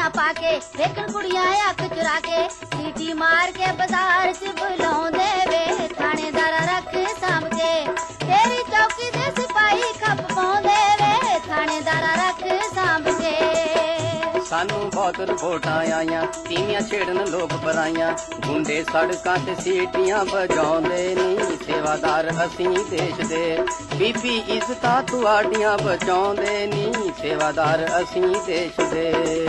पाके देखन कुड़ियां अख चुरा के सीटी मार के बाजार च बुलाउंदे वे थानेदार रख सांभ के तेरी चौकी दे सिपाही खप पाउंदे वे थानेदार रख सांभ के सानू बहुत रिपोर्टां आईयां तीवियां छेड़न लोग पराइयां गुंडे सड़कां ते सीटियां बजाउंदे नी सेवादार असीं देश दे बीबी इज्जतां तुहाडियां बचाउंदे नी सेवादार असीं देश दे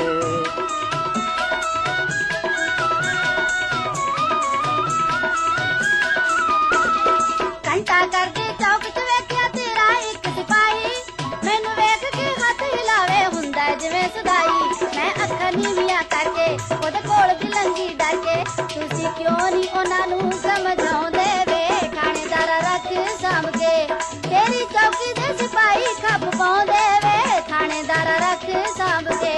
घंटा करके चौक च वेख्या तेरा एक सिपाही मैनू वेख के हथ हिलावे हुंदा जिवें सदाई मैं अखां नीवियां करके ओदे कोल दी लंघी डर के तुसीं क्यों नी उन्हां नूं समझाउंदे वे थानेदार रख सांभ के तेरी चौकी दे सिपाही खप पाउंदे वे थानेदार रख सांभ के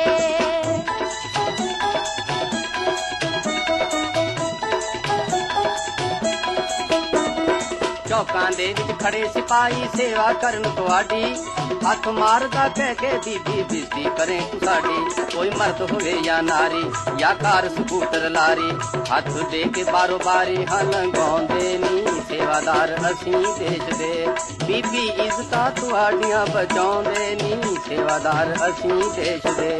चौकां दे विच खड़े सिपाही सेवा करन तुहाडी हथ मारदा कह के बीबी बिजदी करें तू साडी कोई मर्द होवे या नारी या कार स्कूटर लारी हथ दे के बारो बारी हलंगाउंदे नी सेवादार असीं देश दे बीबी इज्जतां तुहाडियां बचाउंदे नी सेवादार असीं देश दे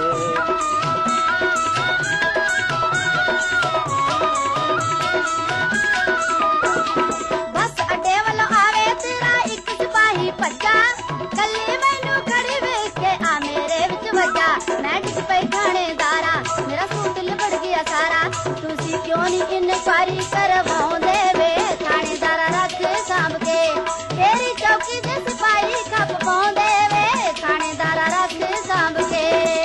भज्जा कल्ली मैनू खड़ी वेख के आ मेरे विच वज्जा मैं डिग पई थानेदारा मेरा सूट लिबड़ गया सारा तुसी क्यों नी इनक्वायरी करवाउंदे वे थानेदारा रख सांभ के तेरी चौकी दे सिपाही खप पाउंदे वे थानेदारा रख सांभ के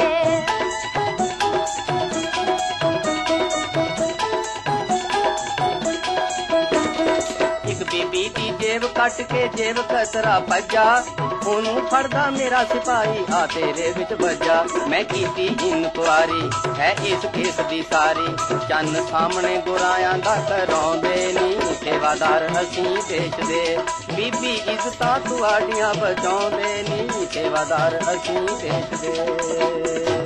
बीबी दी जेब कट के जेब कसरा भज्जा ओनू फड़दा मेरा सिपाही आ तेरे विच भज्जा मैं कीती इनक्वारी है इस केस दी सारी चन्न सामने गुरायां दा कराउंदे नी सेवादार असीं देश दे बीबी इज्जतां तुहाडियां बचाउंदे नी सेवादार असीं देश दे